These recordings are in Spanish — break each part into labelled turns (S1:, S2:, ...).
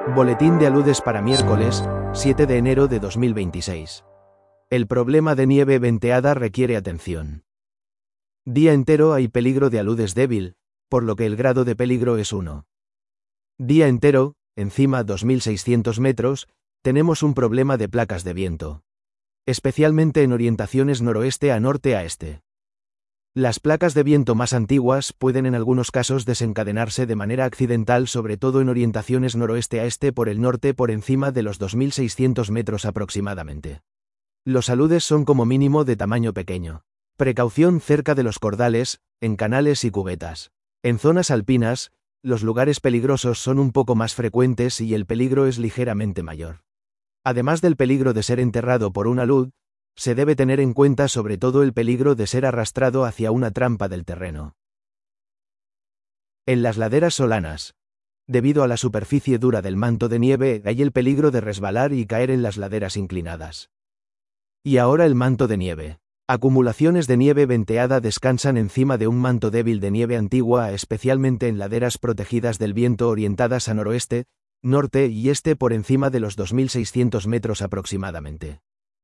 S1: Boletín de aludes para miércoles, 7 de enero de 2026. El problema de nieve venteada requiere atención. Día entero hay peligro de aludes débil, por lo que el grado de peligro es 1. Día entero, encima 2600 metros, tenemos un problema de placas de viento. Especialmente en orientaciones noroeste a norte a este. Las placas de viento más antiguas pueden en algunos casos desencadenarse de manera accidental, sobre todo en orientaciones noroeste a este por el norte por encima de los 2600 metros aproximadamente. Los aludes son como mínimo de tamaño pequeño. Precaución cerca de los cordales, en canales y cubetas. En zonas alpinas, los lugares peligrosos son un poco más frecuentes y el peligro es ligeramente mayor. Además del peligro de ser enterrado por un alud, se debe tener en cuenta sobre todo el peligro de ser arrastrado hacia una trampa del terreno. En las laderas solanas, debido a la superficie dura del manto de nieve, hay el peligro de resbalar y caer en las laderas inclinadas. Y ahora el manto de nieve. Acumulaciones de nieve venteada descansan encima de un manto débil de nieve antigua, especialmente en laderas protegidas del viento orientadas a noroeste, norte y este por encima de los 2600 metros aproximadamente.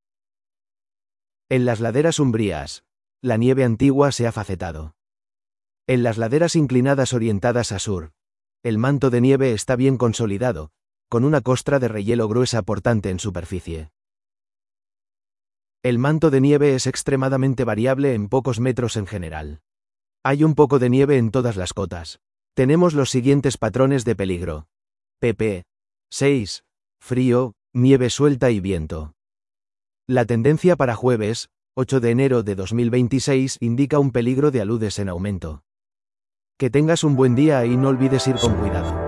S1: En las laderas umbrías, la nieve antigua se ha facetado. En las laderas inclinadas orientadas a sur, el manto de nieve está bien consolidado, con una costra de rehielo gruesa portante en superficie. El manto de nieve es extremadamente variable en pocos metros en general. Hay un poco de nieve en todas las cotas. Tenemos los siguientes patrones de peligro. pp. 6. Frío, nieve suelta y viento. La tendencia para jueves, 8 de enero de 2026, indica un peligro de aludes en aumento. Que tengas un buen día y no olvides ir con cuidado.